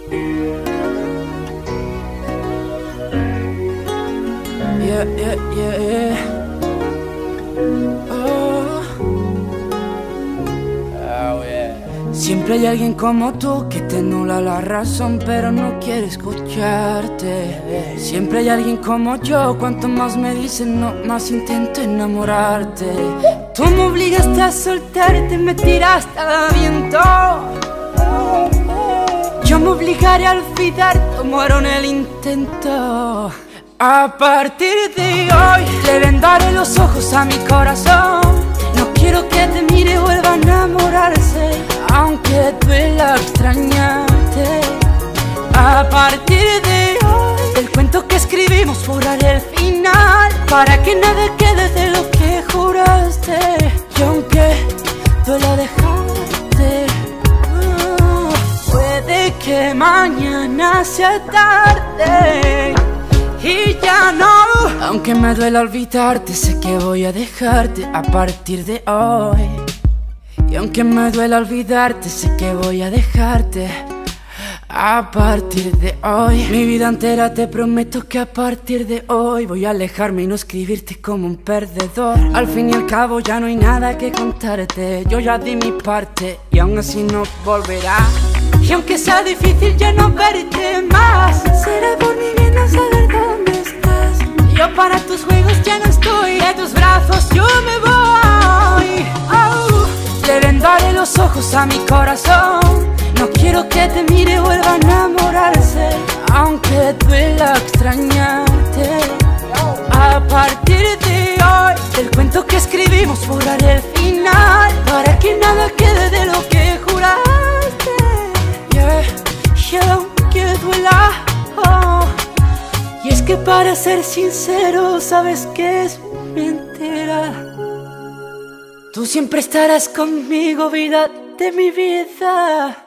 Yeah, yeah, yeah. Oh. Oh, yeah. Siempre hay alguien como tú que te nula la razón, pero no quiere escucharte. Siempre hay alguien como yo, cuanto más me dicen no, más intento enamorarte. Tú me obligaste a soltarte, me tiraste al viento. Yo me obligaré a olvidarte, muero en el intento. A partir de hoy le vendaré los ojos a mi corazón. No quiero que te mire y vuelva a enamorarse, aunque duela extrañarte. A partir de hoy el cuento que escribimos borraré el final, para que nada quede de lo que juraste. Y aunque duela dejarte, puede que mañana sea tarde y ya no. Aunque me duela olvidarte, sé que voy a dejarte a partir de hoy. Y aunque me duela olvidarte, sé que voy a dejarte a partir de hoy. Mi vida entera te prometo que a partir de hoy voy a alejarme y no escribirte como un perdedor. Al fin y al cabo ya no hay nada que contarte. Yo ya di mi parte y aún así no volverá. Y aunque sea difícil ya no verte más, será por mi bien no saber dónde estás. Yo para tus juegos ya no estoy, de tus brazos yo me voy. Oh, le vendaré los ojos a mi corazón. No quiero que te mire y vuelva a enamorarse, aunque duela extrañarte. A partir de hoy del cuento que escribimos borraré el final, para que nada quede de lo que juraste. Y aunque duela, oh, y es que para ser sincero sabes que es mentira. Tú siempre estarás conmigo, vida de mi vida.